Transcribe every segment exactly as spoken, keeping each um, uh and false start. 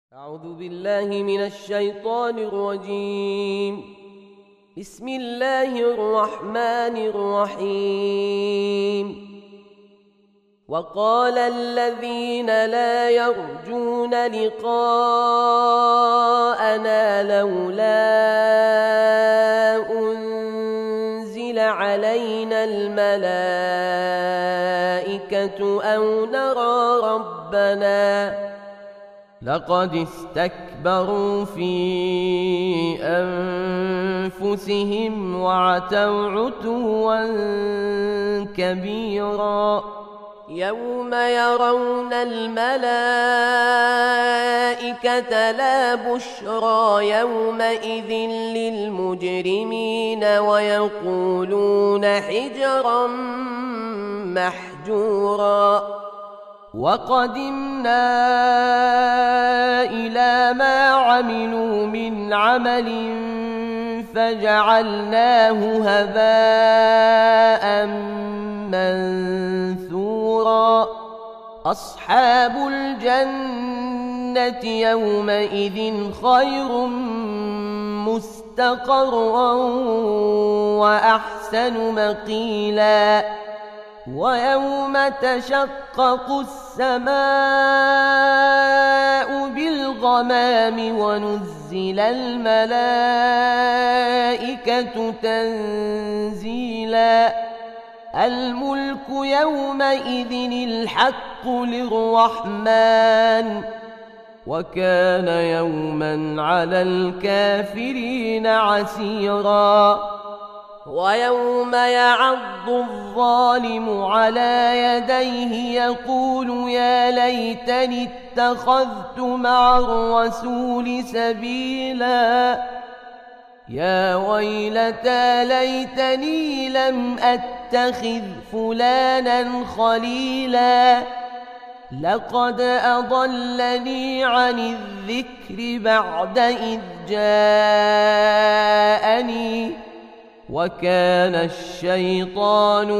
أعوذ بالله من الشيطان الرجيم. بسم الله الرحمن الرحيم. وقال الذين لا يرجون لقاءنا لولا أنزل علينا الملائكة أو نرى ربنا لقد استكبروا في أنفسهم وعتوا عتوا كبيرا. يوم يرون الملائكة لا بشرى يومئذ للمجرمين ويقولون حجرا محجورا. وقدمنا إلى ما عملوا من عمل فجعلناه هباء منثورا. أصحاب الجنة يومئذ خير مستقرا وأحسن مقيلا. ويوم تشقق السماء بالغمام ونزل الملائكة تنزيلا. الملك يومئذ الحق للرحمن وكان يوما على الكافرين عسيرا. ويوم يعض الظالم على يديه يقول يا ليتني اتخذت مع الرسول سبيلا. يا ويلتى ليتني لم أتخذ فلانا خليلا. لقد أضلني عن الذكر بعد إذ جاءني وكان الشيطان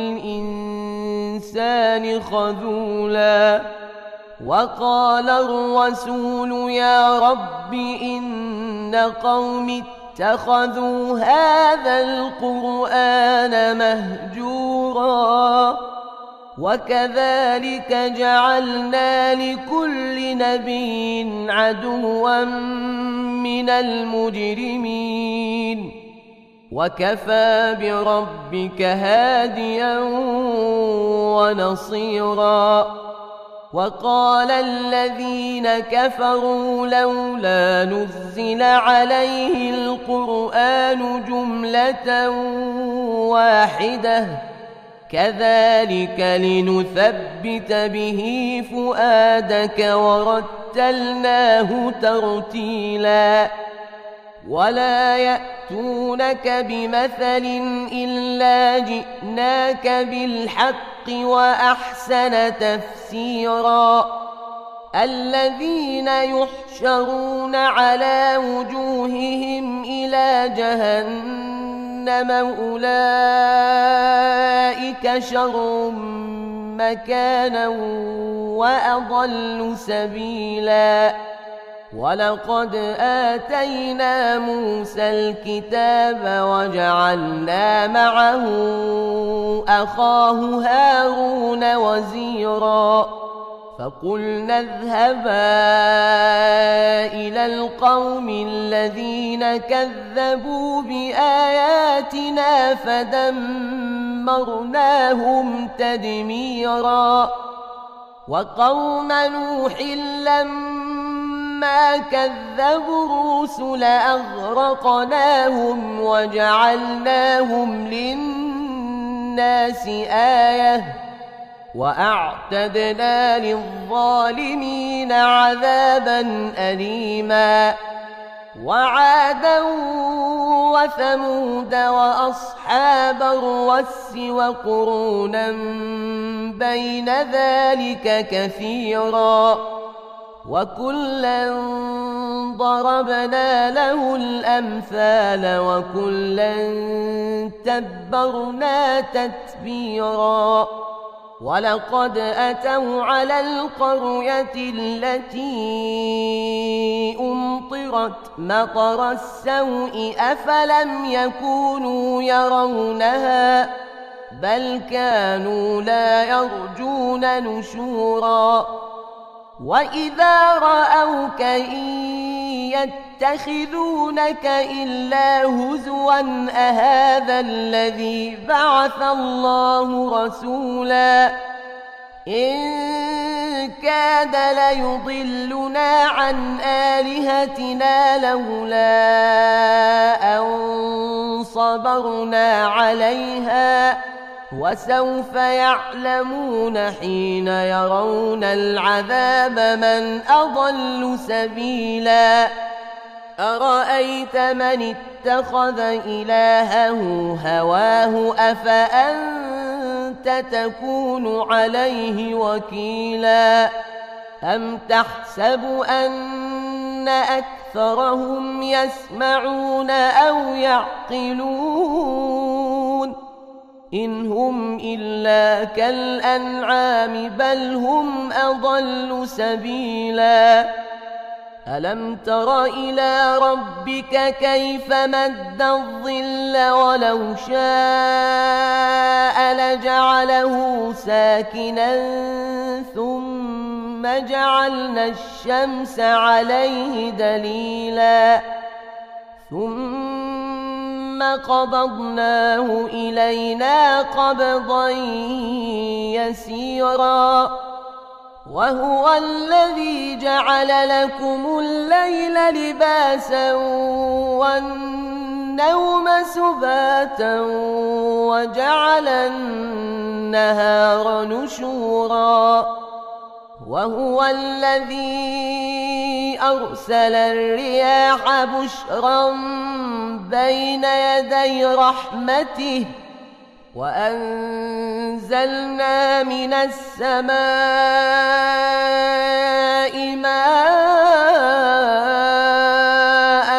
للإنسان خذولا. وقال الرسول يا رب إن قوم اتخذوا هذا القرآن مهجورا. وكذلك جعلنا لكل نبي عدوا من المجرمين وكفى بربك هاديا ونصيرا. وقال الذين كفروا لولا نزل عليه القرآن جملة واحدة كذلك لنثبت به فؤادك ورتلناه ترتيلا. ولا يأتونك بمثل إلا جئناك بالحق وأحسن تفسيرا. الذين يحشرون على وجوههم إلى جهنم أولئك شر مكانا وأضل سبيلا. ولقد آتينا موسى الكتاب وجعلنا معه أخاه هارون وزيرا. فقلنا اذهبا إلى القوم الذين كذبوا بآياتنا فدمرناهم تدميرا. وقوم نوح لما كذبوا الرسل أغرقناهم وجعلناهم للناس آية وأعتدنا للظالمين عذابا أليما. وعادا وثمود وأصحاب الرس وقرونا بين ذلك كثيرا. وكلا ضربنا له الأمثال وكلا تبرنا تتبيرا. ولقد أتوا على القرية التي أمطرت مطر السوء أفلم يكونوا يرونها بل كانوا لا يرجون نشورا وإذا رأوك إن يتخذونك إلا هزوا أهذا الذي بعث الله رسولا إن كاد ليضلنا عن آلهتنا لولا أن صبرنا عليها وسوف يعلمون حين يرون العذاب من أضل سبيلا أرأيت من اتخذ إلهه هواه أفأنت تكون عليه وكيلا أم تحسب أن أكثرهم يسمعون أو يعقلون إن هم إلا كالأنعام بل هم أضل سبيلا ألم تر إلى ربك كيف مد الظل ولو شاء لجعله ساكنا ثم جعلنا الشمس عليه دليلا ثم قبضناه إلينا قبضا يسيرا وهو الذي جعل لكم الليل لباسا والنوم سباتا وجعل النهار نشورا وهو الذي أرسل الرياح بشرا بين يدي رحمته وأنزلنا من السماء ماء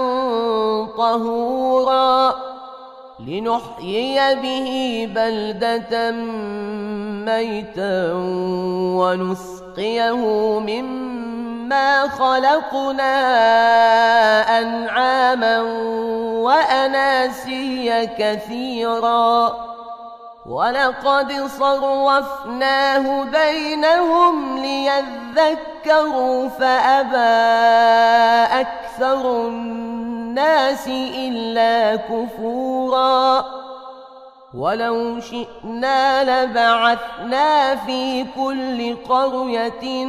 طهورا لنحيي به بلدة ميتا ونسقيه مما خلقنا أنعاما وأناسيا كثيرا ولقد صرفناه بينهم ليذكروا فأبى أكثر الناس إلا كفورا ولو شئنا لبعثنا في كل قرية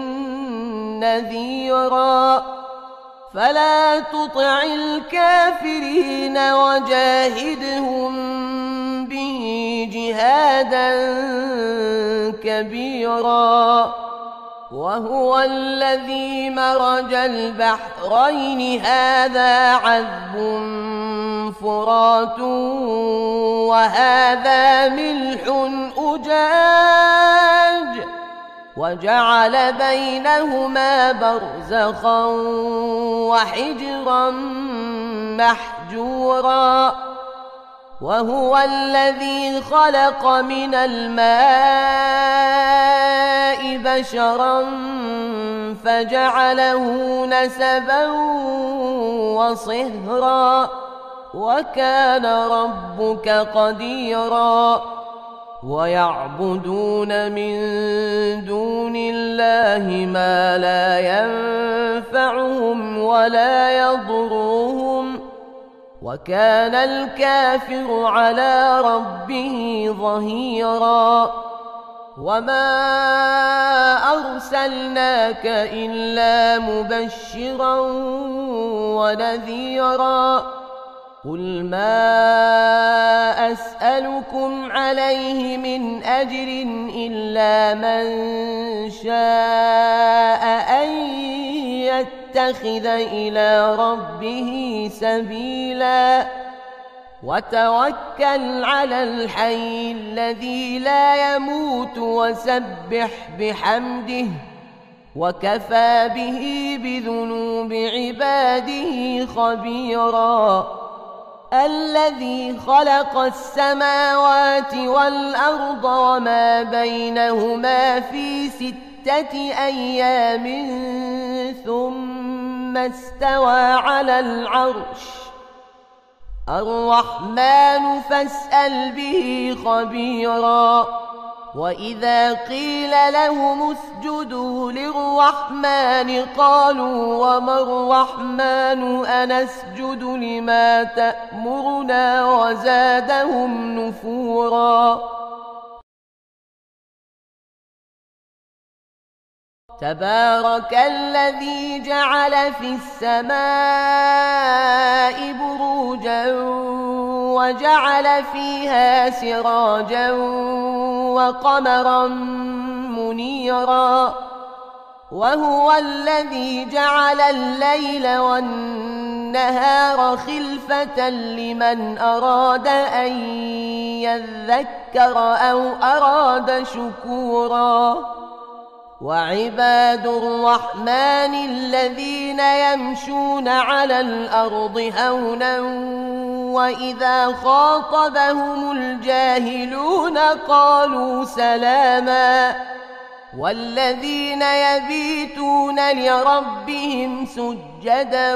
نذيرا فلا تطع الكافرين وجاهدهم به جهادا كبيرا وهو الذي مرج البحرين هذا عذب فرات وهذا ملح أجاج وجعل بينهما برزخا وحجرا محجورا وهو الذي خلق من الماء بشرا فجعله نسبا وصهرا وكان ربك قديرا ويعبدون من دون الله ما لا ينفعهم ولا يضرهم وكان الكافر على ربه ظهيرا وما أرسلناك إلا مبشرا ونذيرا قل ما أسألكم عليه من أجر إلا من شاء أن يتخذ إلى ربه سبيلا وتوكل على الحي الذي لا يموت وسبح بحمده وكفى به بذنوب عباده خبيرا الذي خلق السماوات والأرض وما بينهما في ستة أيام ثم ثم استوى على العرش الرحمن فاسأل به خبيرا وإذا قيل لهم اسجدوا للرحمن قالوا وما الرحمن أنسجد لما تأمرنا وزادهم نفورا تبارك الذي جعل في السماء بروجا وجعل فيها سراجا وقمرا منيرا وهو الذي جعل الليل والنهار خلفة لمن أراد أن يذكر أو أراد شكورا وعباد الرحمن الذين يمشون على الأرض هونا وإذا خاطبهم الجاهلون قالوا سلاما والذين يبيتون لربهم سجدا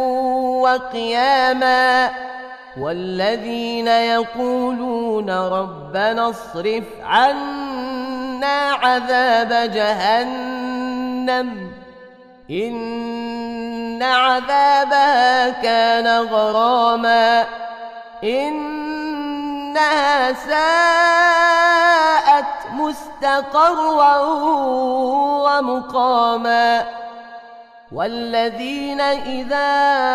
وقياما والذين يقولون ربنا اصرف عنا عذاب جهنم إن عذابها كان غراما إنها ساءت مستقرا ومقاما والذين إذا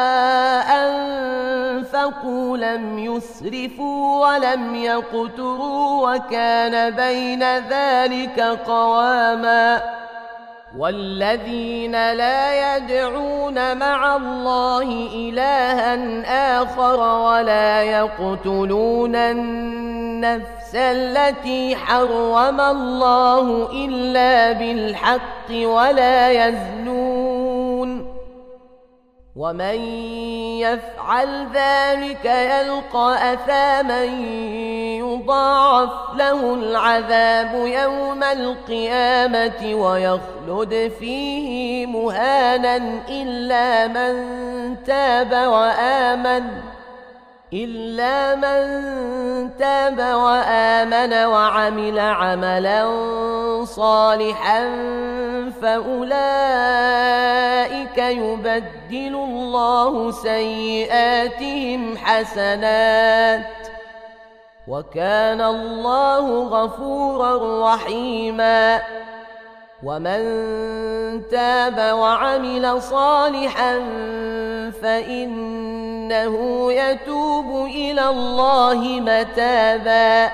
أنفقوا لم يسرفوا ولم يقتروا وكان بين ذلك قواما والذين لا يدعون مع الله إلها آخر ولا يقتلون النفس التي حرم الله إلا بالحق ولا يزنون ومن يفعل ذلك يلقى أثاما يضاعف له العذاب يوم القيامة ويخلد فيه مهانا إلا من تاب وآمن إلا من تاب وآمن وعمل عملا صالحا فأولئك يبدل الله سيئاتهم حسنات وكان الله غفورا رحيما ومن تاب وعمل صالحا فإنه يتوب إلى الله متابا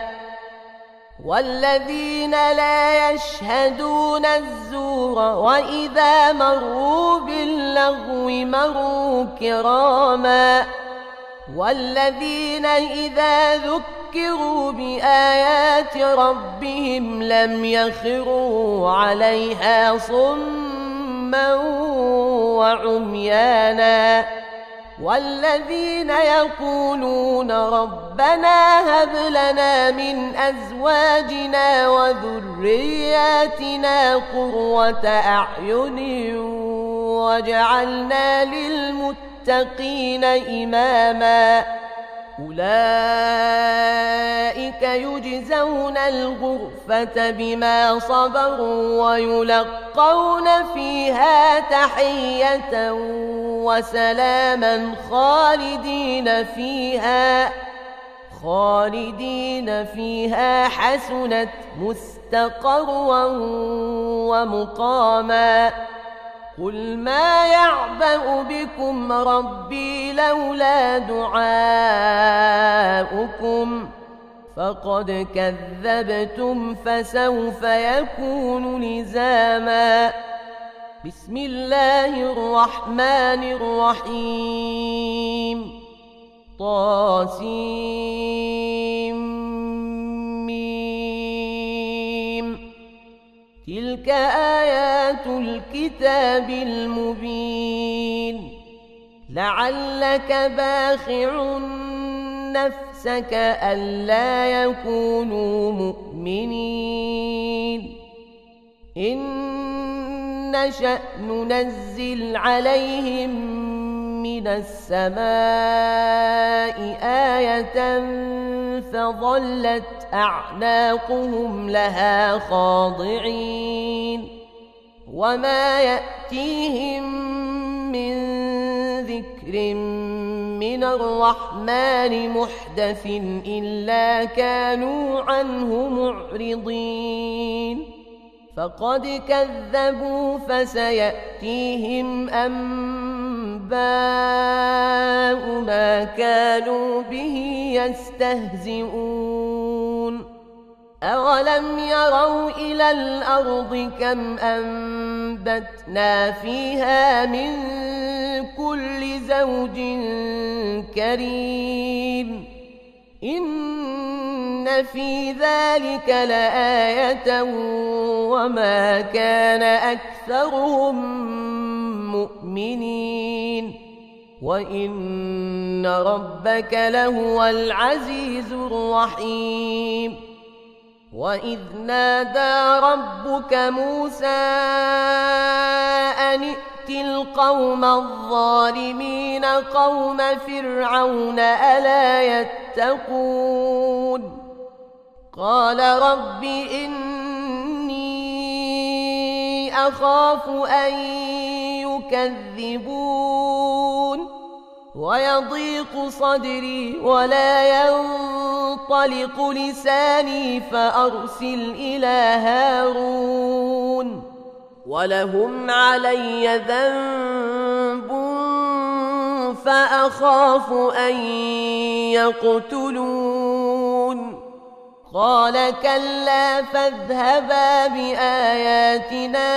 والذين لا يشهدون الزور وإذا مروا باللغو مروا كراما والذين إذا ذكروا بآيات ربهم لم يخروا عليها صما وعميانا والذين يقولون ربنا هب لنا من أزواجنا وذرياتنا قرة أعين واجعلنا للمتقين إماما أولئك يجزون الغرفة بما صبروا ويلقون فيها تحية وسلاما خالدين فيها خالدين فيها حسنت مستقرا ومقاما قل ما يعبأ بكم ربي لولا دعاؤكم فقد كذبتم فسوف يكون لزاما بسم الله الرحمن الرحيم طاسيم تلك آيات الكتاب المبين لعلك باخع نفسك ألا يكونوا مؤمنين إن نشأ ننزل عليهم من السماء آية فظلت أعناقهم لها خاضعين وما يأتيهم من ذكر من الرحمن محدث إلا كانوا عنه معرضين فقد كذبوا فسيأتيهم أنباء ما كانوا به يستهزئون أولم يروا إلى الأرض كم أنبتنا فيها من كل زوج كريم إن في ذلك لآية وما كان أكثرهم مؤمنين وإن ربك لهو العزيز الرحيم وإذ نادى ربك موسى أن ائت القوم الظالمين قوم فرعون ألا يتقون قال رب إني أخاف أن يكذبون ويضيق صدري ولا ينطلق لساني فأرسل إلى هارون ولهم علي ذنب فأخاف أن يقتلون قال كلا فاذهبا بآياتنا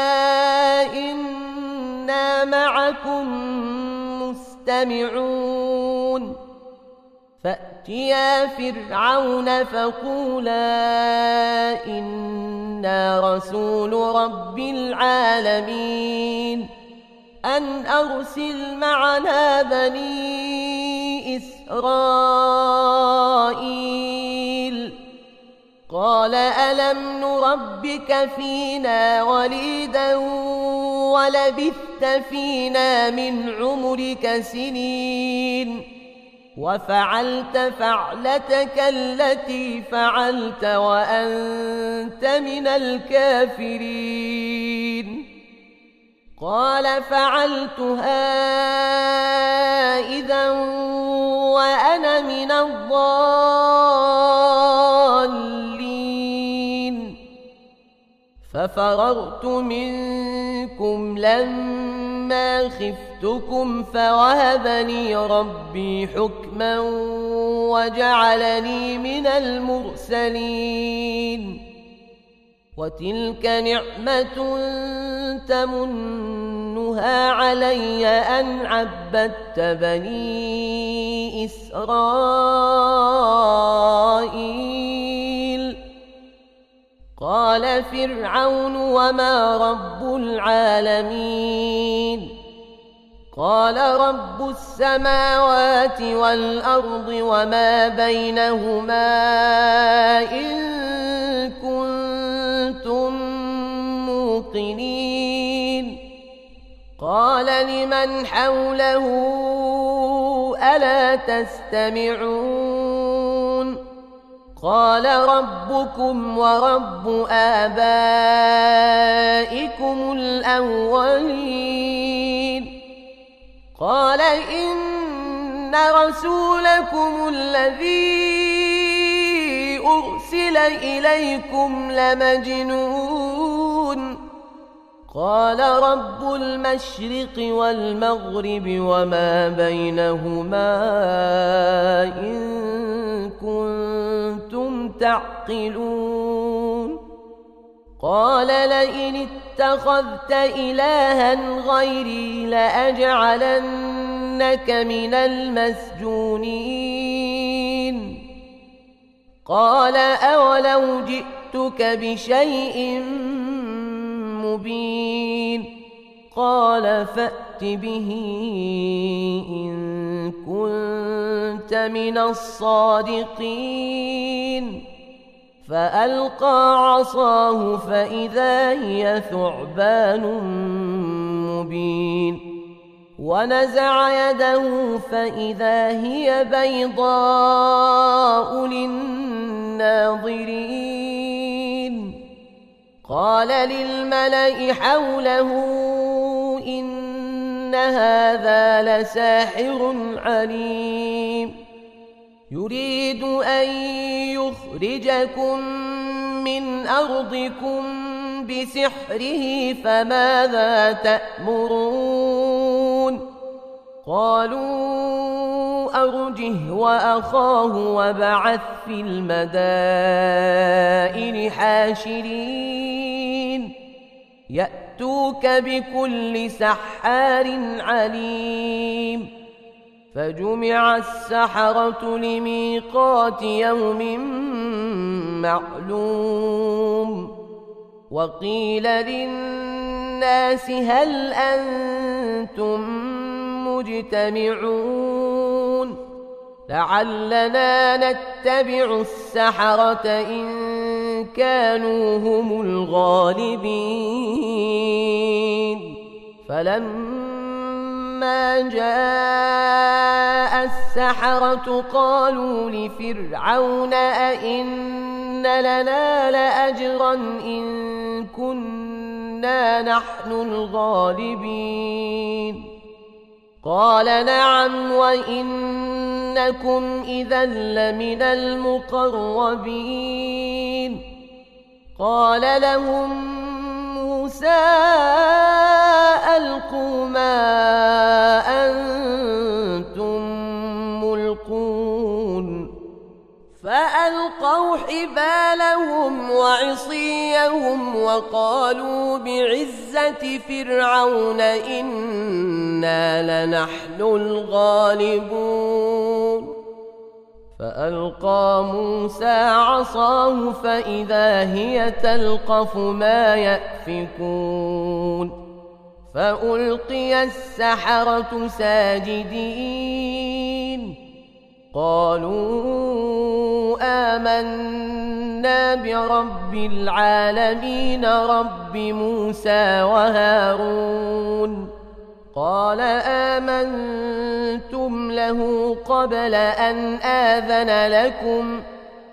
إنا معكم مستمعون فأتيا فرعون فقولا إنا رسول رب العالمين أن أرسل معنا بني إسرائيل قال ألم نربك فينا وليدا ولبثت فينا من عمرك سنين وفعلت فعلتك التي فعلت وأنت من الكافرين قال فعلتها إذا وأنا من الضالين ففررت منكم لما خفتكم فوهبني ربي حكما وجعلني من المرسلين وتلك نعمة تمنها علي أن عبدت بني إسرائيل قال فرعون وما رب العالمين قال رب السماوات والأرض وما بينهما إن كنتم موقنين قال لمن حوله ألا تستمعون قال ربكم ورب آبائكم الأولين قال إن رسولكم الذي أرسل إليكم لمجنون قال رب المشرق والمغرب وما بينهما إن كنتم تعقلون قال لئن اتخذت إلها غيري لأجعلنك من المسجونين قال أولو جئتك بشيء مبين قال فأت به إن كنت من الصادقين فألقى عصاه فإذا هي ثعبان مبين ونزع يده فإذا هي بيضاء للناظرين قال للملأ حوله إن هذا لساحر عليم يريد أن يخرجكم من أرضكم بسحره فماذا تأمرون قالوا أرجه وأخاه وابعث في المدائن حاشرين يأتوك بكل سحار عليم فجمع السحرة لميقات يوم معلوم وقيل للناس هل أنتم مجتمعون لعلنا نتبع السحرة إن كانوا هم الغالبين فلما جاء السحرة قالوا لفرعون أئن لنا لأجرا إن كنا نحن الغالبين قال نعم وإنكم إذا لمن المقربين قال لهم موسى ألقوا ما أنتم ملقون فألقوا حبالهم وعصيهم وقالوا بعزة فرعون إنا لنحن الغالبون فألقى موسى عصاه فإذا هي تلقف ما يأفكون فألقي السحرة ساجدين قالوا آمنا برب العالمين رب موسى وهارون قال آمنتم له قبل أن آذن لكم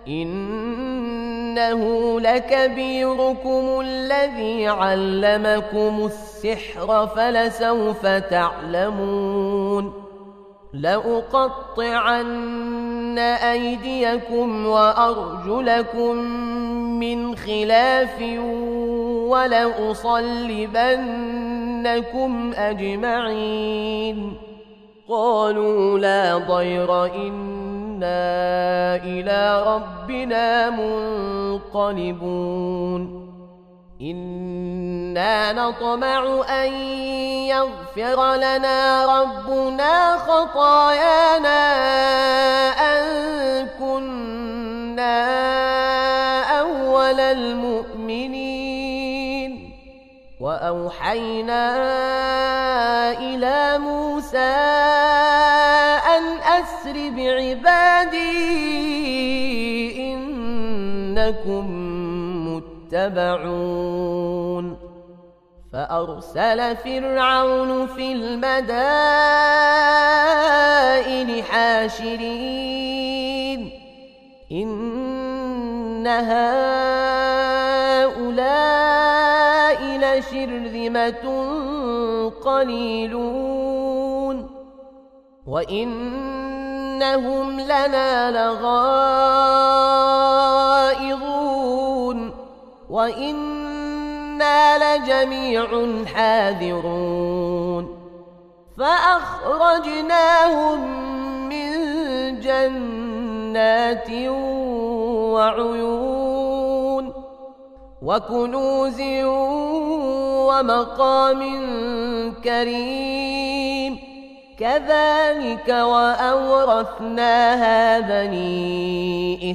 إنه لكبيركم الذي علمكم السحر فلسوف تعلمون لأقطعن أيديكم وأرجلكم من خلاف ولأصلبنكم أجمعين قالوا لا ضير إنا إلى ربنا منقلبون إنا نطمع أن يغفر لنا ربنا خطايانا أن كنا أول المؤمنين وأوحينا إلى موسى أن أسر بعبادي إنكم متبعون فأرسل فرعون في المدائن حاشرين إن هؤلاء لشرذمة قليلون وإنهم لنا لغائظون وإنا لجميع حاذرون فأخرجناهم من جنات وعيون وكنوز ومقام كريم كذلك وأورثناها بني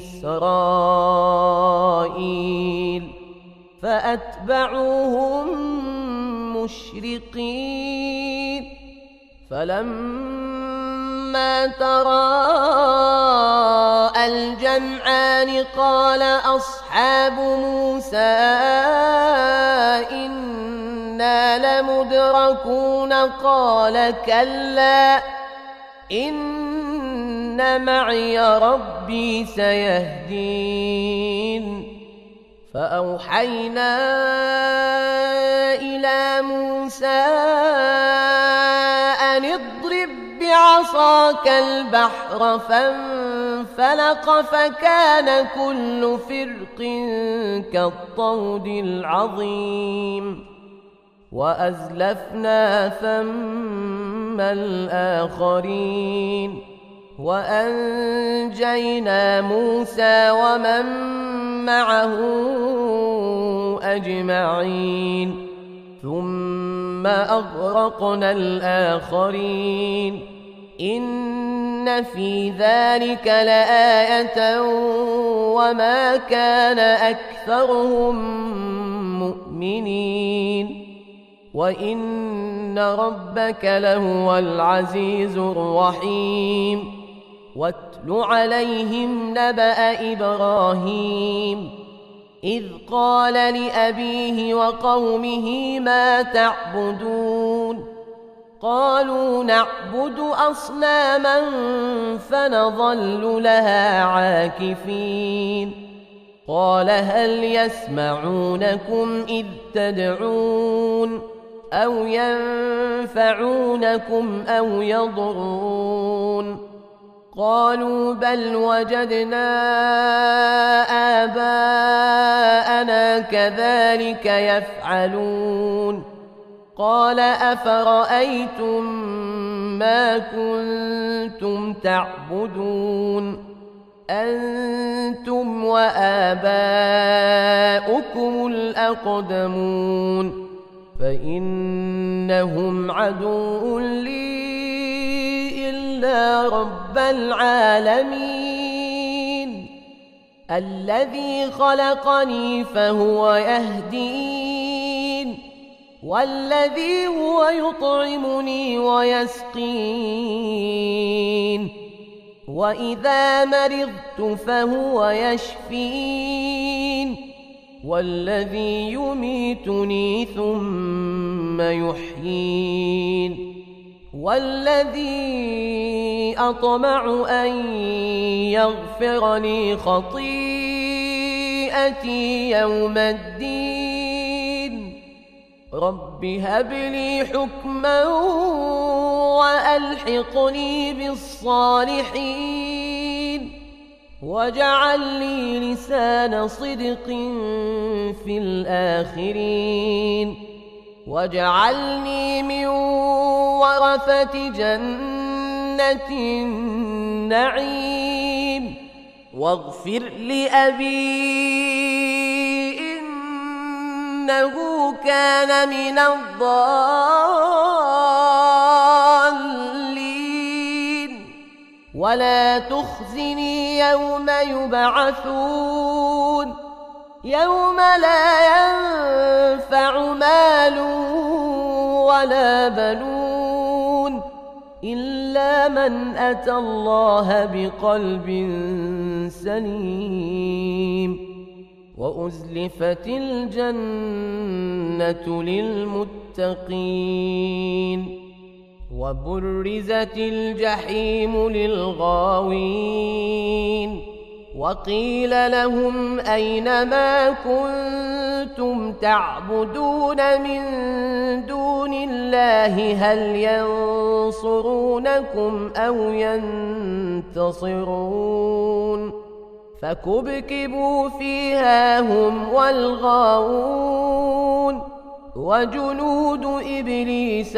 إسرائيل فأتبعوهم مشرقين فلما فلما تراءى الجمعان قال أصحاب موسى إنا لمدركون قال كلا إن معي ربي سيهدين فأوحينا إلى موسى أن اضرب بعصاك البحر فانفلق فكان كل فرق كالطود العظيم وأزلفنا ثم الآخرين وأنجينا موسى ومن معه أجمعين ثم أغرقنا الآخرين إن في ذلك لآية وما كان أكثرهم مؤمنين وإن ربك لهو العزيز الرحيم واتل عليهم نبأ إبراهيم إذ قال لأبيه وقومه ما تعبدون قالوا نعبد أصناما فنظل لها عاكفين قال هل يسمعونكم إذ تدعون أو ينفعونكم أو يضرون قالوا بل وجدنا آباءنا كذلك يفعلون قال أفرأيتم ما كنتم تعبدون أنتم وآباؤكم الأقدمون فإنهم عدو لي إلا رب العالمين الذي خلقني فهو يهدين والذي هو يطعمني ويسقين وإذا مرضت فهو يشفين والذي يميتني ثم يحيين والذي أطمع أن يغفر لي خطيئتي يوم الدين رب هب لي حكما وألحقني بالصالحين واجعل لي لسان صدق في الآخرين واجعلني من ورثة جنة النعيم واغفر لأبي إنه كان من الضالين ولا تخزني يوم يبعثون يوم لا ينفع مال ولا بنون إلا من أتى الله بقلب سليم وأزلفت الجنة للمتقين وبرزت الجحيم للغاوين وقيل لهم أين ما كنتم تعبدون من دون الله هل ينصرونكم أو ينتصرون فكبكبوا فيها هم والغاوون وجنود إبليس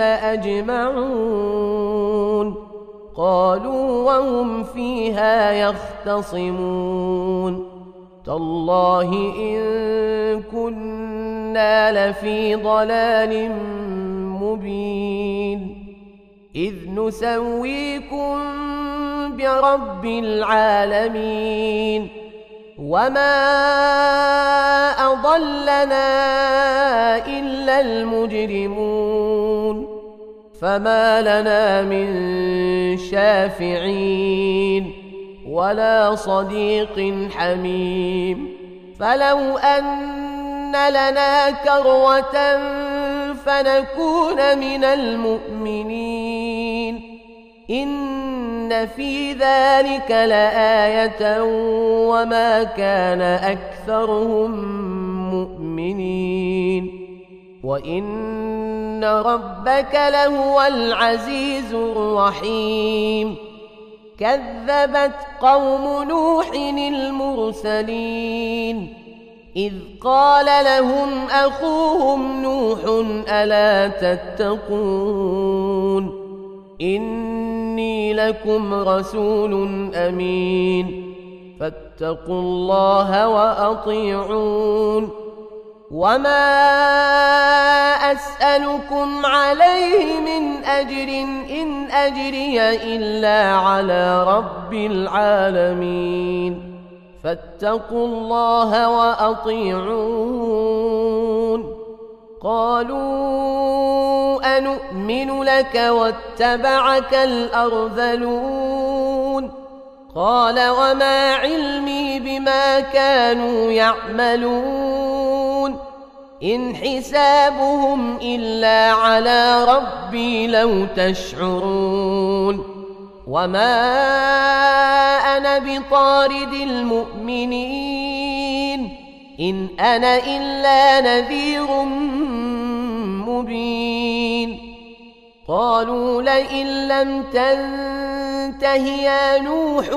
أجمعون قالوا وهم فيها يختصمون تالله إن كنا لفي ضلال مبين إذ نسويكم برب العالمين وما أضلنا إلا المجرمون فما لنا من شافعين ولا صديق حميم فلو أن لنا كرة فنكون من المؤمنين إن في ذلك لآية وما كان أكثرهم مؤمنين وإن ربك لهو العزيز الرحيم كذبت قوم نوح المرسلين إذ قال لهم أخوهم نوح ألا تتقون إني لكم رسول أمين فاتقوا الله وأطيعون وما أسألكم عليه من أجر إن أجري إلا على رب العالمين فاتقوا الله وأطيعون قالوا أنؤمن لك واتبعك الأرذلون قال وما علمي بما كانوا يعملون إن حسابهم إلا على ربي لو تشعرون وما أنا بطارد المؤمنين إن أنا إلا نذير مبين قالوا لئن لم تنته يا نوح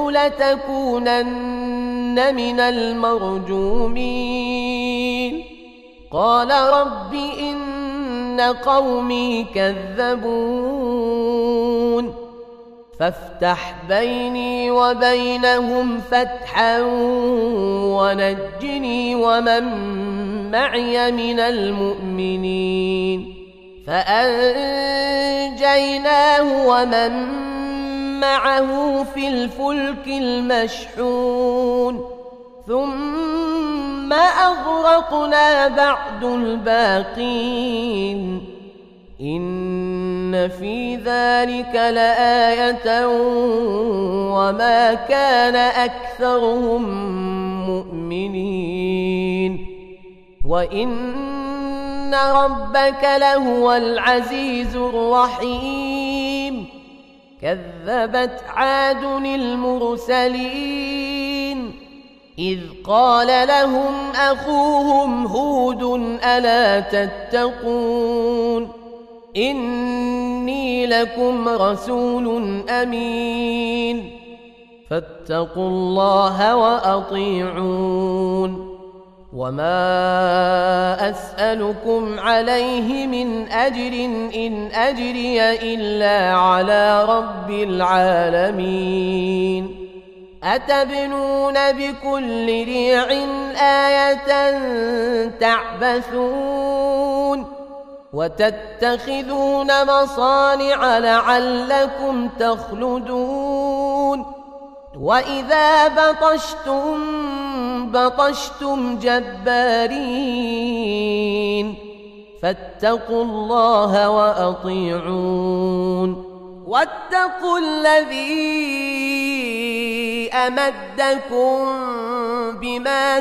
لتكونن من المرجومين قال رب إن قومي كذبون فافتح بيني وبينهم فتحا ونجني ومن معي من المؤمنين فأنجيناه ومن معه في الفلك المشحون ثم أغرقنا بعد الباقين إن في ذلك لآية وما كان أكثرهم مؤمنين وإن ربك لهو العزيز الرحيم كذبت عاد المرسلين إذ قال لهم أخوهم هود ألا تتقون إني لكم رسول أمين فاتقوا الله وأطيعون وما أسألكم عليه من أجر إن أجري إلا على رب العالمين أتبنون بكل ريع آية تعبثون وتتخذون مصانع لعلكم تخلدون وإذا بطشتم بطشتم جبارين فاتقوا الله وأطيعون واتقوا الذي أمدكم بما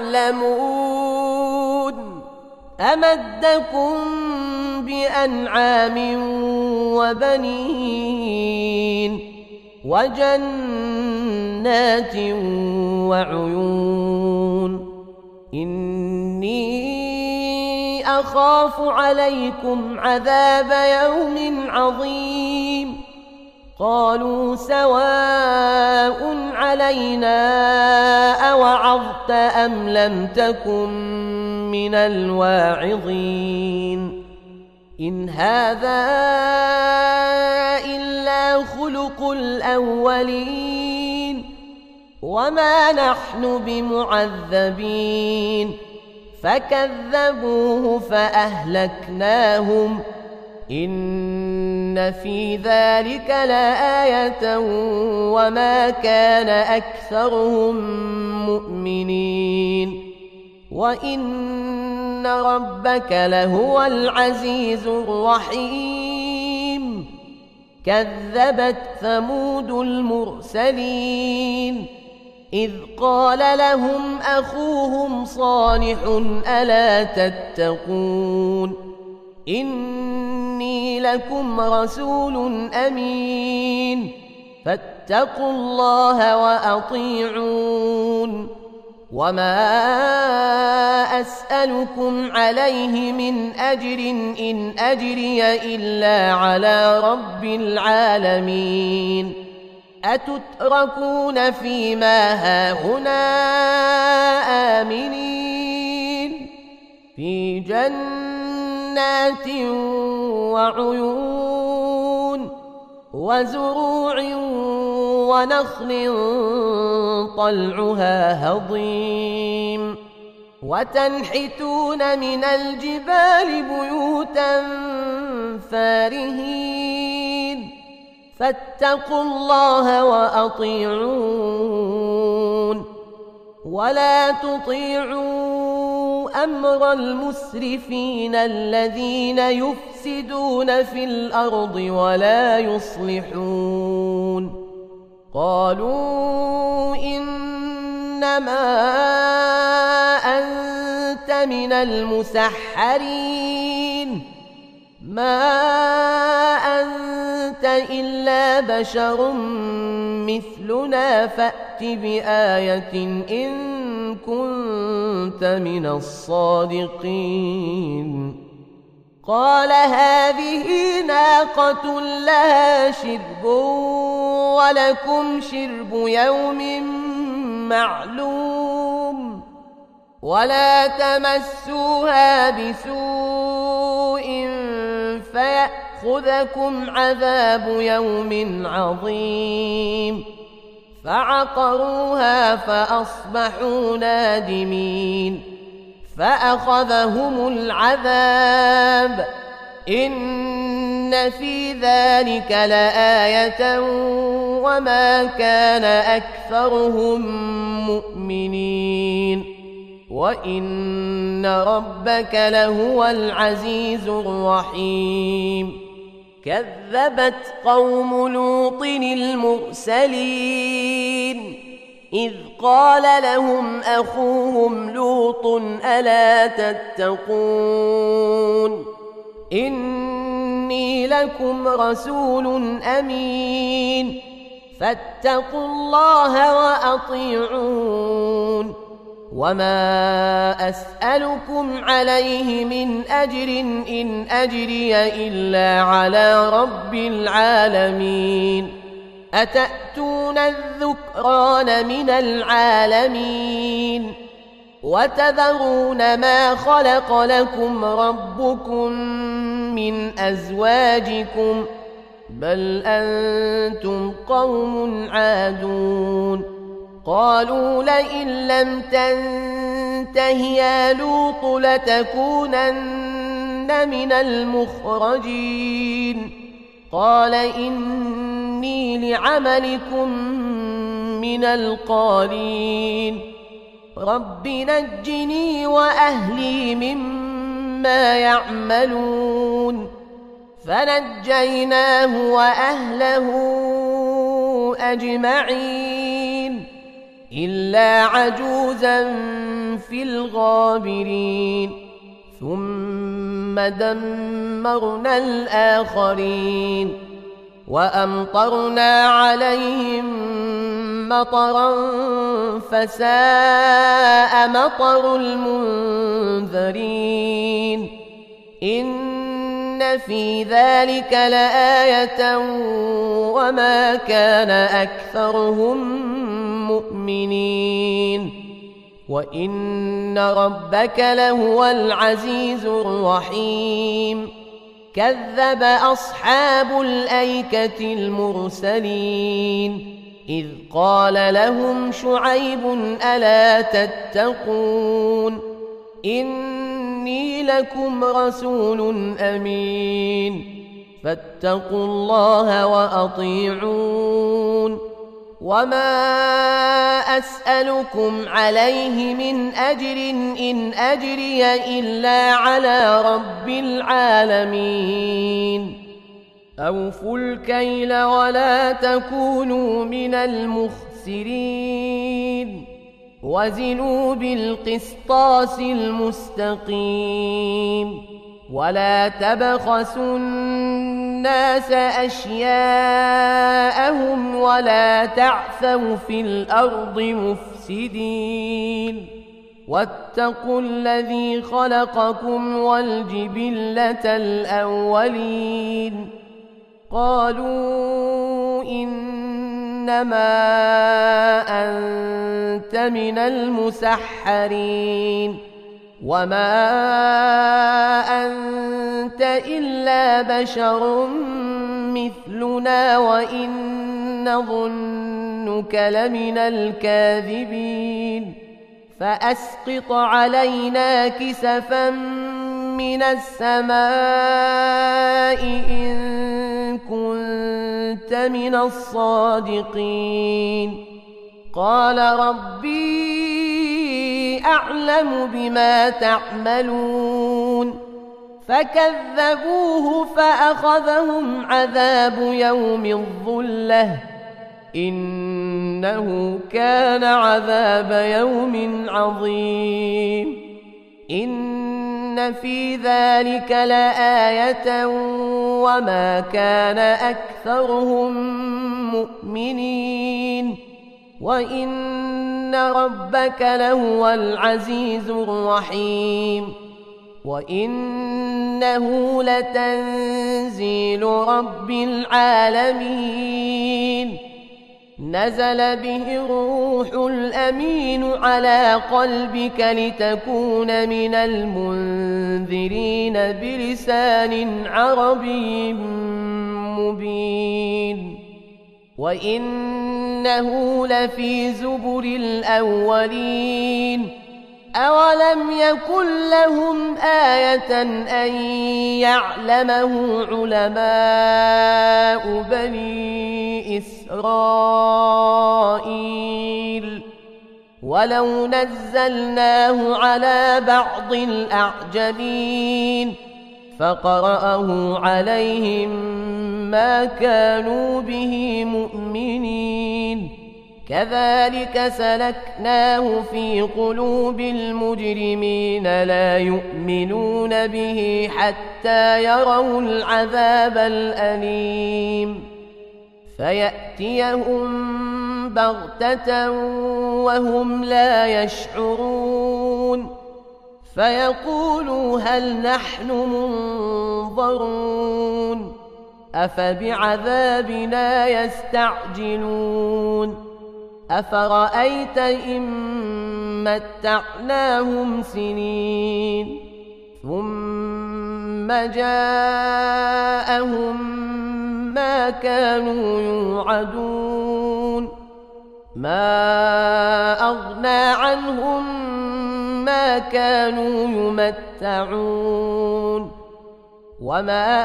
تعلمون أمدكم بأنعام وبنين وجنات وعيون إني أخاف عليكم عذاب يوم عظيم قالوا سواء علينا أوعظت أم لم تكن من الواعظين إن هذا إلا خلق الأولين وما نحن بمعذبين فكذبوه فأهلكناهم إن في ذلك لآية وما كان أكثرهم مؤمنين وإن ربك لهو العزيز الرحيم كذبت ثمود المرسلين إذ قال لهم أخوهم صالح ألا تتقون إني لكم رسول أمين فاتقوا الله وأطيعون وما أسألكم عليه من أجر إن أجري إلا على رب العالمين أتتركون فيما هاهنا آمنين في جنات وعيون وزروع ونخل طلعها هضيم وتنحتون من الجبال بيوتا فارهين فاتقوا الله وأطيعون ولا تطيعوا أمر المسرفين الذين يفسدون في الأرض ولا يصلحون قالوا إنما أنت من المسحرين ما أنت إلا بشر مثلنا فأت بآية إن كنت من الصادقين قال هذه ناقة لها شرب ولكم شرب يوم معلوم ولا تمسوها بسوء فيأخذكم عذاب يوم عظيم فعقروها فأصبحوا نادمين فأخذهم العذاب إن في ذلك لآية وما كان أكثرهم مؤمنين وإن ربك لهو العزيز الرحيم كذبت قوم لوط المرسلين إذ قال لهم أخوهم لوط ألا تتقون إني لكم رسول أمين فاتقوا الله وأطيعون وما أسألكم عليه من أجر إن أجري إلا على رب العالمين أتأتون الذكران من العالمين وتذرون ما خلق لكم ربكم من أزواجكم بل أنتم قوم عادون قالوا لئن لم تنته يا لوط لتكونن من المخرجين قال إني لعملكم من القالين رب نجني وأهلي مما يعملون فنجيناه وأهله أجمعين إلا عجوزا في الغابرين ثم دمرنا الآخرين وأمطرنا عليهم مطرا فساء مطر المنذرين إن في ذلك لآية وما كان أكثرهم مؤمنين وإن ربك لهو العزيز الرحيم كذب أصحاب الأيكة المرسلين إذ قال لهم شعيب ألا تتقون إني لكم رسول أمين فاتقوا الله وأطيعون وما أسألكم عليه من أجر إن أجري إلا على رب العالمين أوفوا الكيل ولا تكونوا من المخسرين وزنوا بالقسطاس المستقيم ولا تبخسوا الناس أشياءهم ولا تعثوا في الأرض مفسدين واتقوا الذي خلقكم والجبلة الأولين قالوا إنما أنت من المسحرين وما أنت إلا بشر مثلنا وإن نظنك لمن الكاذبين فأسقط علينا كسفا من السماء إن كنت من الصادقين قال ربي أعلم بما تعملون فكذبوه فأخذهم عذاب يوم الظلة إنه كان عذاب يوم عظيم إن في ذلك لآية وما كان أكثرهم مؤمنين وإن ربك لهو العزيز الرحيم وإنه لتنزيل رب العالمين نزل به الروح الأمين على قلبك لتكون من المنذرين بلسان عربي مبين وإنه لفي زبر الأولين أولم يكن لهم آية أن يعلمه علماء بني إسرائيل ولو نزلناه على بعض الأعجمين فقرأه عليهم ما كانوا به مؤمنين كذلك سلكناه في قلوب المجرمين لا يؤمنون به حتى يروا العذاب الأليم فيأتيهم بغتة وهم لا يشعرون فيقولوا هل نحن منظرون أفبعذابنا يستعجلون أفرأيت إن متعناهم سنين ثم جاءهم ما كانوا يوعدون ما أغنى عنهم ما كانوا يمتعون وما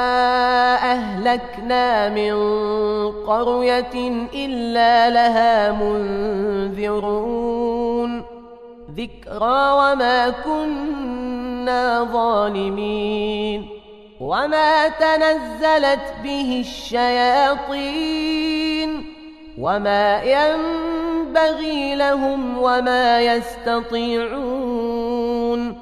أهلكنا من قرية إلا لها منذرون ذكرى وما كنا ظالمين وما تنزلت به الشياطين وما ينبغي لهم وما يستطيعون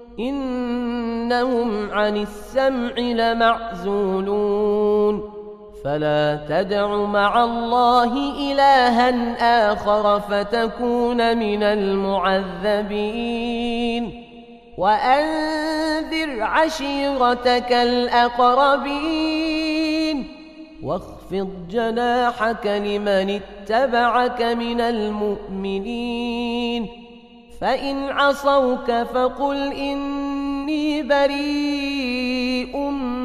إنهم عن السمع لمعزولون فلا تدع مع الله إلها آخر فتكون من المعذبين وأنذر عشيرتك الأقربين واخفض جناحك لمن اتبعك من المؤمنين فإن عصوك فقل إني بريء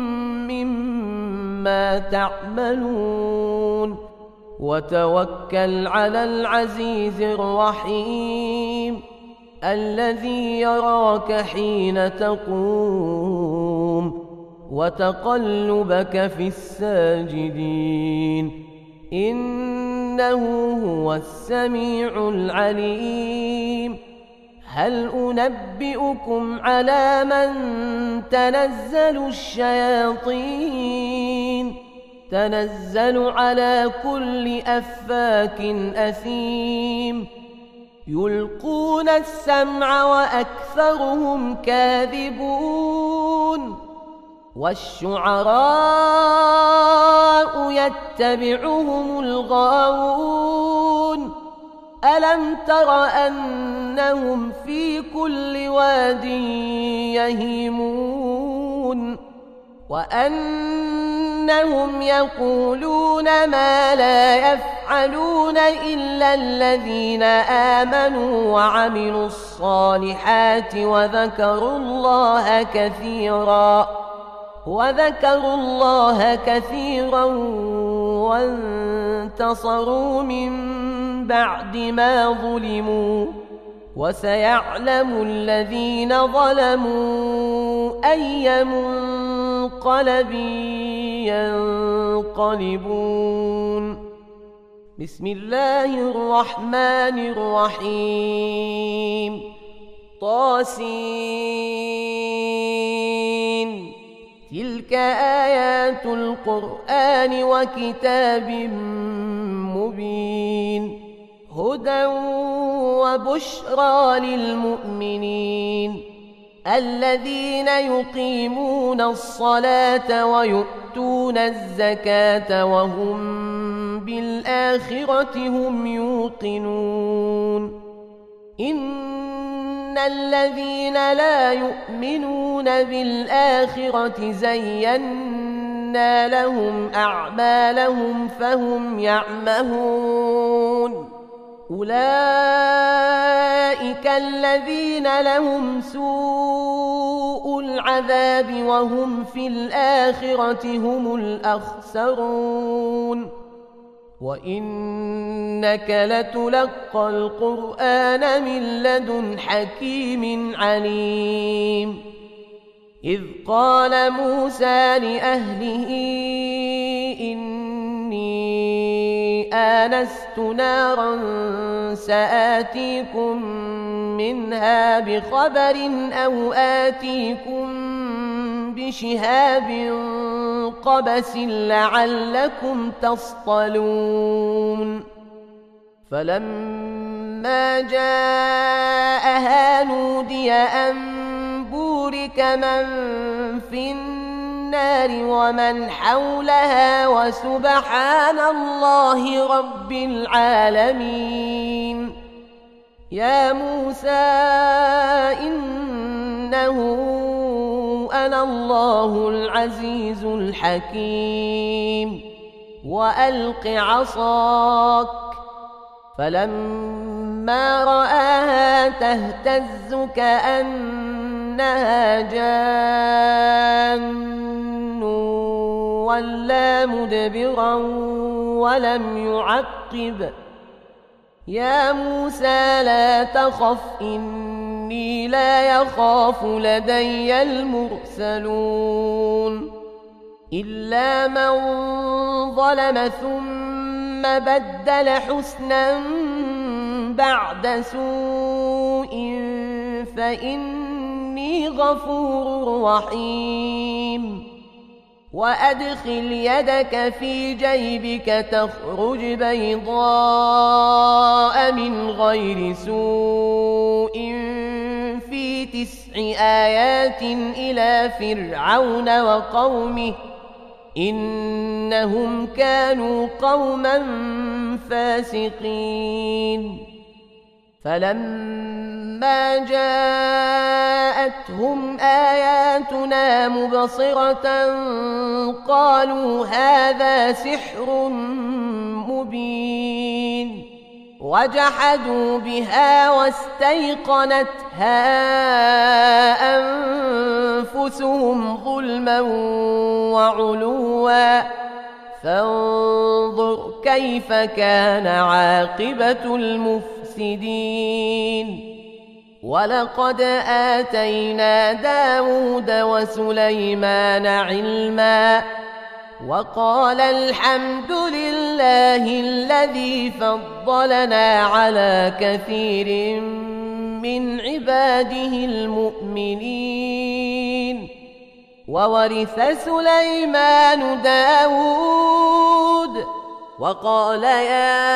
مما تعملون وتوكل على العزيز الرحيم الذي يراك حين تقوم وتقلبك في الساجدين إنه هو السميع العليم هل أنبئكم على من تنزل الشياطين تنزل على كل أفاك أثيم يلقون السمع وأكثرهم كاذبون والشعراء يتبعهم الغاوون ألم تر أنهم في كل واد يهيمون وأنهم يقولون ما لا يفعلون إلا الذين آمنوا وعملوا الصالحات وذكروا الله كثيرا وذكروا الله كثيرا وانتصروا من بعد ما ظلموا وسيعلم الذين ظلموا أي منقلب ينقلبون. بسم الله الرحمن الرحيم. طاسين تلك آيات القرآن وكتاب مبين هدى وبشرى للمؤمنين الذين يقيمون الصلاة ويؤتون الزكاة وهم بالآخرة هم يوقنون. إن الذين لا يؤمنون بالآخرة زينا لهم أعمالهم فهم يعمهون أولئك الذين لهم سوء العذاب وهم في الآخرة هم الأخسرون. وإنك لتلقى القرآن من لدن حكيم عليم. إذ قال موسى لأهله إني آنست نارا سآتيكم منها بخبر أو آتيكم بشهاب قبس لعلكم تصطلون. فلما جاءها نودي أن بورك من في النار ومن حولها وسبحان الله رب العالمين. يا موسى إنه أنا الله العزيز الحكيم وألق عصاك. فلما رآها تهتز كأنها جان ولا مدبرا ولم يعقب. يا موسى لا تخف إني لا يخاف لدي المرسلون إلا من ظلم ثم بدل حسنا بعد سوء فإني غفور رحيم. وأدخل يدك في جيبك تخرج بيضاء من غير سوء في تسع آيات إلى فرعون وقومه إنهم كانوا قوما فاسقين. فلما جاءتهم آياتنا مبصرة قالوا هذا سحر مبين وجحدوا بها واستيقنتها أنفسهم ظلما وعلوا فانظر كيف كان عاقبة المفسدين. ولقد آتينا داود وسليمان علما وقال الحمد لله الذي فضلنا على كثير من عباده المؤمنين وورث سليمان داود وقال يا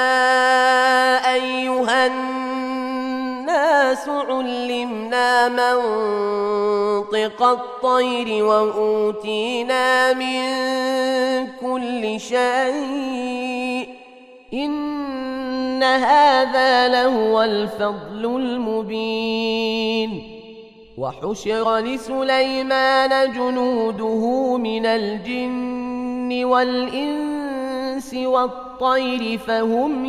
أيها الناس علمنا منطق الطير وأوتينا من كل شيء إن هذا لهو الفضل المبين وحشر لسليمان جنوده من الجن والإنس والطير فهم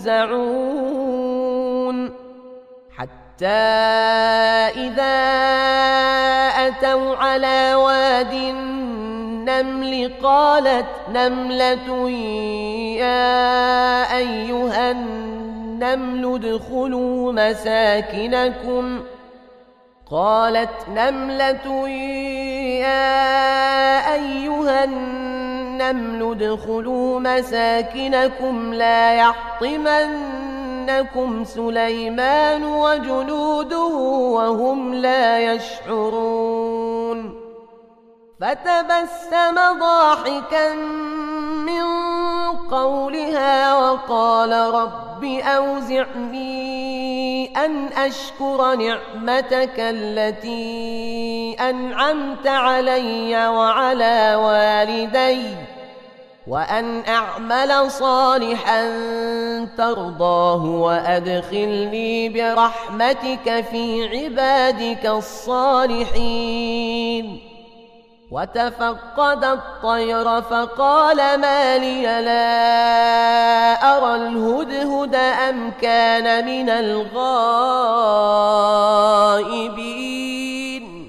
يوزعون حتى إذا أتوا على واد النمل قالت نملة يا أيها النمل ادخلوا مساكنكم قالت نملة يا أيها النمل ادخلوا مساكنكم لا يحطمنكم سليمان وجنوده وهم لا يشعرون فتبسم ضاحكا من قولها وقال رب أوزعني أن أشكر نعمتك التي أنعمت علي وعلى والدي وأن أعمل صالحا ترضاه وأدخلني برحمتك في عبادك الصالحين وتفقد الطير فقال ما لي لا أرى الهدهد أم كان من الغائبين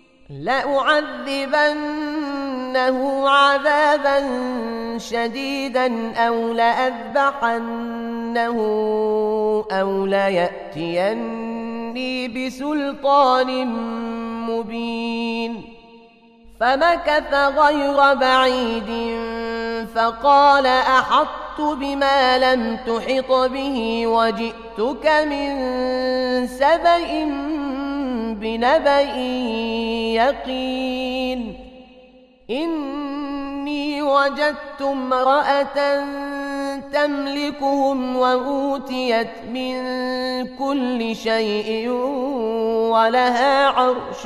لأعذبنه عذابا شديدا أو لأذبحنه أو ليأتيني بسلطان مبين فمكث غير بعيد فقال أحطت بما لم تحط به وجئتك من سبأ بنبأ يقين إني وجدت امرأة تملكهم وأوتيت من كل شيء ولها عرش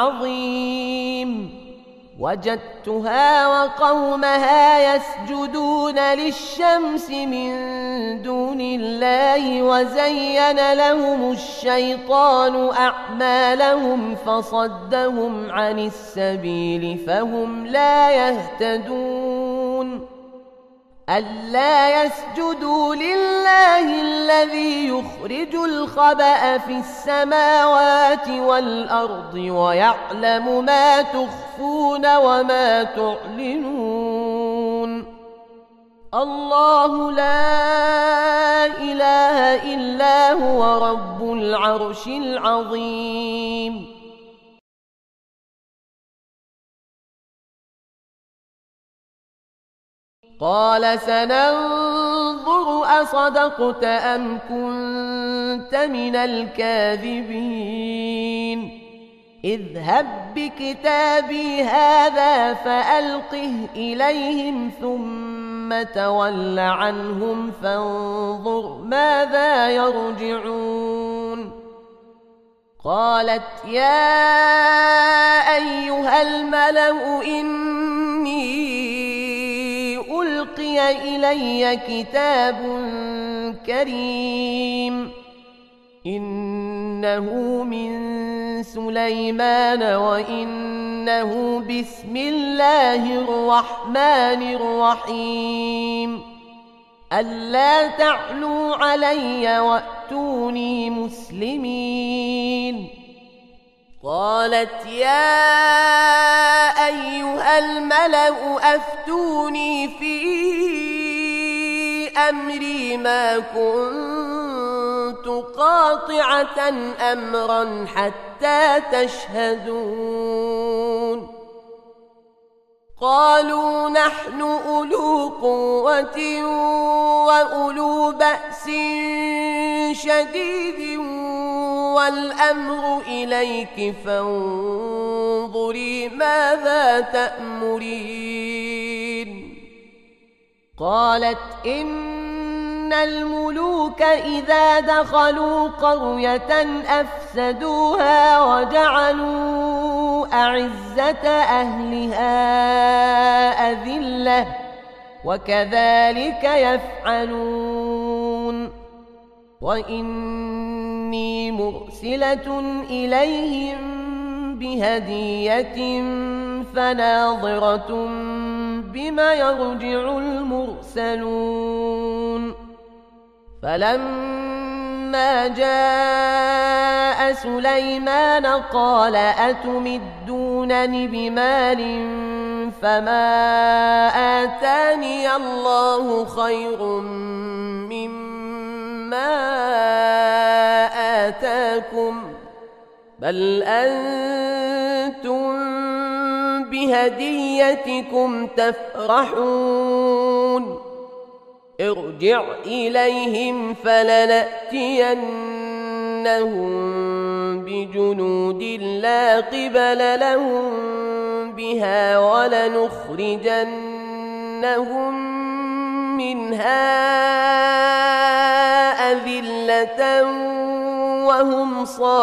عظيم وجدتها وقومها يسجدون للشمس من دون الله وزين لهم الشيطان أعمالهم فصدهم عن السبيل فهم لا يهتدون ألا يسجدوا لله الذي يخرج الخبأ في السماوات والأرض ويعلم ما تخفون وما تعلنون الله لا إله إلا هو رب العرش العظيم قال سننظر أصدقت أم كنت من الكاذبين اذهب بكتابي هذا فألقه إليهم ثم تول عنهم فانظر ماذا يرجعون قالت يا أيها الملأ إني ألقي إلي كتاب كريم إنه من سليمان وإنه بسم الله الرحمن الرحيم ألا تعلوا علي وأتوني مسلمين قالت يا أيها الملأ أفتوني في أمري ما كنت قاطعة أمرا حتى تشهدون قالوا نحن أولو قوة وأولو بأس شديد والأمر إليك فانظري ماذا تأمرين. قالت إن الملوك إذا دخلوا قرية أفسدوها وجعلوا أعزة أهلها أذلة وكذلك يفعلون. وإني مرسلة إليهم بهدية فناظرة بما يرجع المرسلون. فلما جاء سليمان قال أتمدونني بمال فما آتاني الله خير مما آتاكم بل أنتم بهديتكم تفرحون. ارجع إليهم فلنأتينهم بجنود لا قبل لهم بها ولنخرجنهم منها أذلة وهم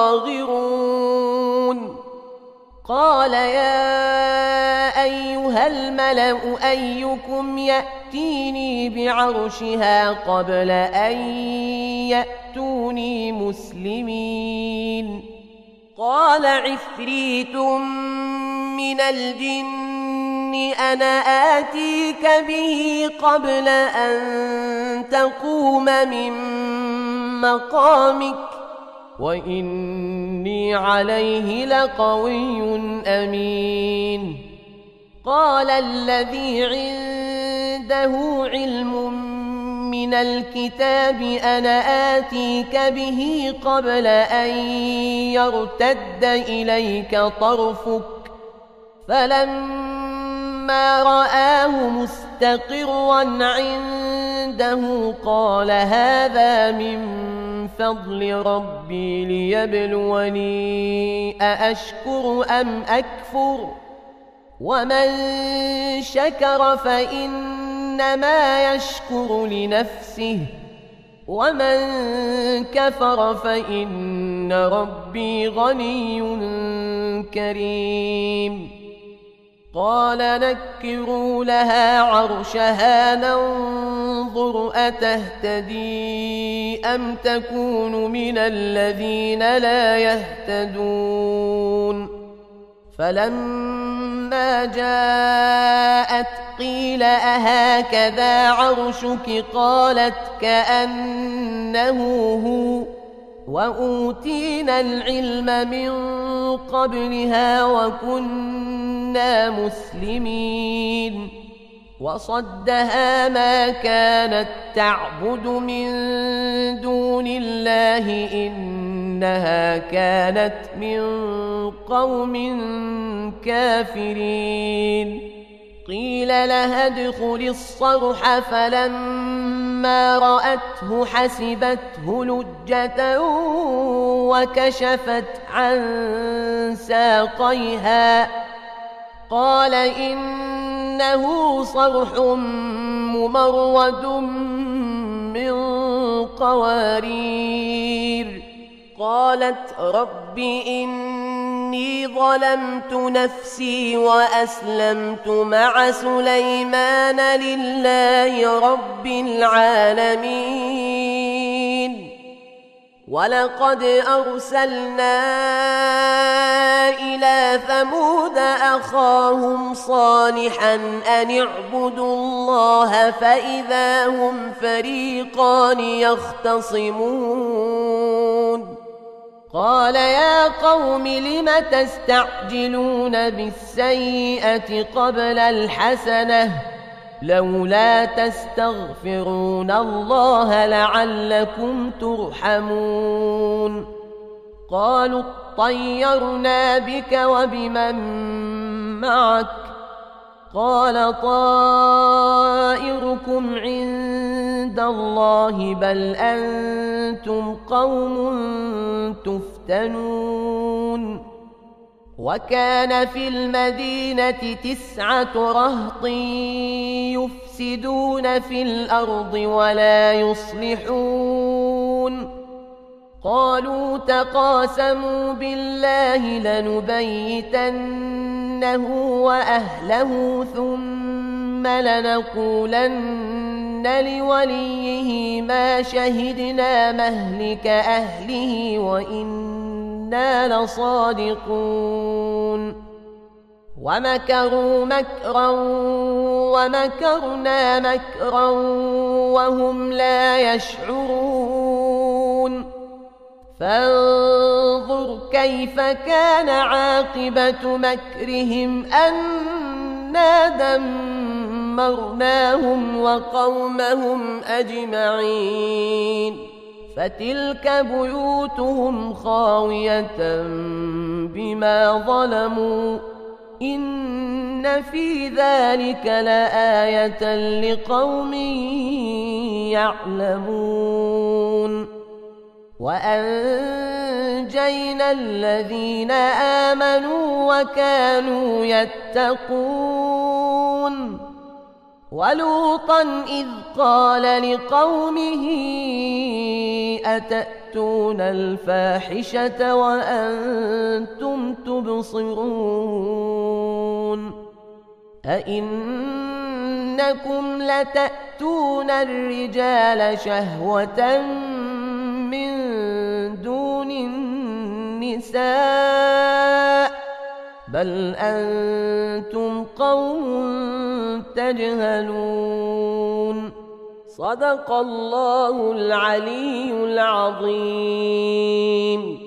صاغرون. قال يا أيها الملأ أيكم يأتيني بعرشها قبل أن يأتوني مسلمين. قال عفريت من الجن أنا آتيك به قبل أن تقوم من مقامك وإني عليه لقوي أمين. قال الذي عنده علم من الكتاب أنا آتيك به قبل أن يرتد إليك طرفك فلما رآه مستقرا عنده قال هذا من فضل ربي ليبلوني أأشكر أم أكفر ومن شكر فإنما يشكر لنفسه ومن كفر فإن ربي غني كريم. قال نكروا لها عرشها ننظر أتهتدي أم تكون من الذين لا يهتدون. فلما جاءت قيل أهكذا عرشك قالت كأنه هو وأوتينا العلم من قبلها وكنا مسلمين. وصدها ما كانت تعبد من دون الله إنها كانت من قوم كافرين. قيل لها ادخل الصرح فلما رأته حسبته لجة وكشفت عن ساقيها قال إنه صرح ممرد من قوارير. قالت رب إني ظلمت نفسي وأسلمت مع سليمان لله رب العالمين. ولقد أرسلنا إلى ثمود أخاهم صالحا أن اعبدوا الله فإذا هم فريقان يختصمون. قال يا قوم لم تستعجلون بالسيئة قبل الحسنة لولا تستغفرون الله لعلكم ترحمون. قالوا اطيرنا بك وبمن معك قال طائركم عند عند الله بل أنتم قوم تفتنون وكان في المدينة تسعة رهط يفسدون في الأرض ولا يصلحون قالوا تقاسموا بالله لنبيتنه وأهله ثم لنقولن لوليه ما شهدنا مهلك أهله وإنا لصادقون ومكروا مكرا ومكرنا مكرا وهم لا يشعرون فانظر كيف كان عاقبة مكرهم أنا دمرناهم وقومهم أجمعين فتلك بيوتهم خاوية بما ظلموا إن في ذلك لآية لقوم يعلمون وأنجينا الذين آمنوا وكانوا يتقون ولوطا إذ قال لقومه أتأتون الفاحشة وأنتم تبصرون أئنكم لتأتون الرجال شهوة من دون النساء بل أنتم قوم تجهلون صدق الله العلي العظيم.